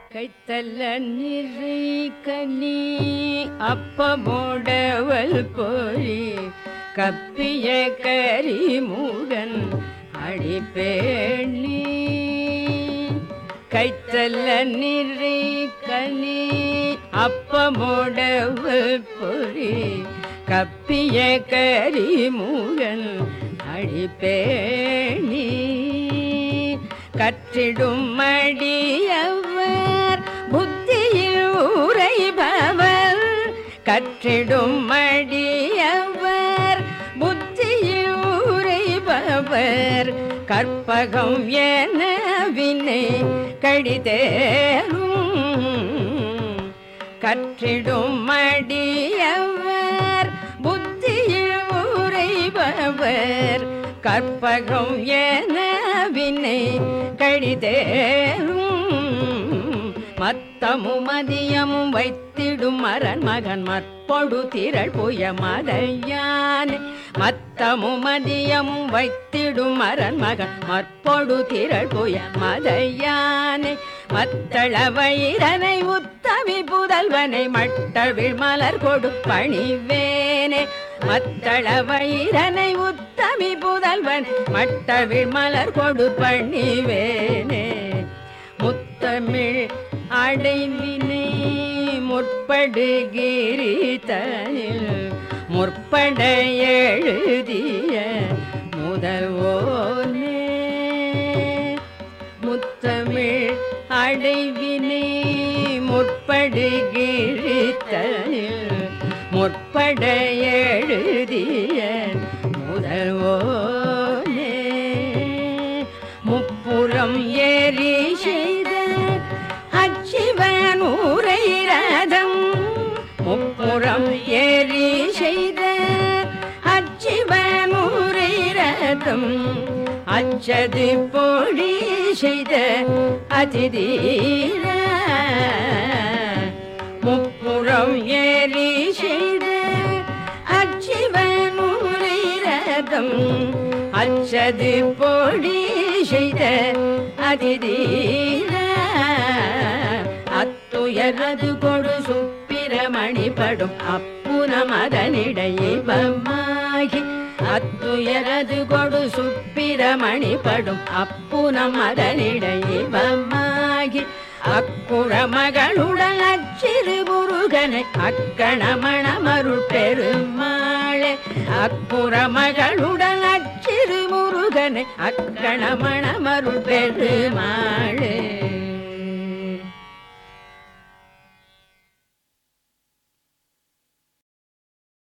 கைத்தல்ல நிறை கனி அப்பமோடவல் பொறி கப்பிய கரிமுகன் அடிப்பேணி. கைத்தல்ல நிறை கனி அப்பமோடவல் பொறி கப்பிய கரிமுகன் அடிப்பேணி. கற்றிடும் மடியவர் புத்தியில் உரைபவர், கற்றிடும் மடியவர் புத்தியில் உரைபவர், கற்பகம் என வினை கடிதேரும். கற்றிடும் மடியவர் புத்தியில் உரைபவர், கற்பகம் என வினை கடிதேரும். மத்தமும் மதியமும் வைத்திடும் மரன் மகன் மற்பொடு திரள் புய மதையானே. மத்தமும் மதியமும் வைத்திடும் மரன் மகன் மற்பொடு திரள் புய மதையானே. மத்தள வயிரனை உத்தமி புதல்வனை மட்டவிழ் மலர் கொடு பணிவேனே. மத்தள வயிரனை உத்தமி புதல்வன் மட்டவிழ் மலர் கொடு பணிவேனே. முத்தமிழ் அடைவினை முற்படுகிரிதனில் முற்பட எழுதிய முதல்வோனே. முத்தமிழ் அடைவினை முற்படுகிரிதனில் முற்பட எழுதிய முதல்வோனே. முப்புறம் ஏறி செய்த அச்சிவன் உரை ரதம், முப்புறம் ஏறி செய்த அச்சிவன் உரை ரதம், அச்சது பொழி செய்த அதிதீர. முப்புறம் ஏறி செய்த அச்சிவன் உரை ரதம், அச்சது பொழி செய்த அதிதீர. அத்துயரது கொடு சுப்பிரமணி படும் அப்புறம் அதனிடையமாகி, அத்துயரது கொடு சுப்பிரமணி படும் அப்புறம் அதனிடையமாகி, அக்குற மகளுடன் அச்சிறு முருகனை அக்கணமணமருள் பெருமாளே. அக்குற மகளுடன் அச்சிறு முருகனை அக்கணமணமருள் பெருமாளே.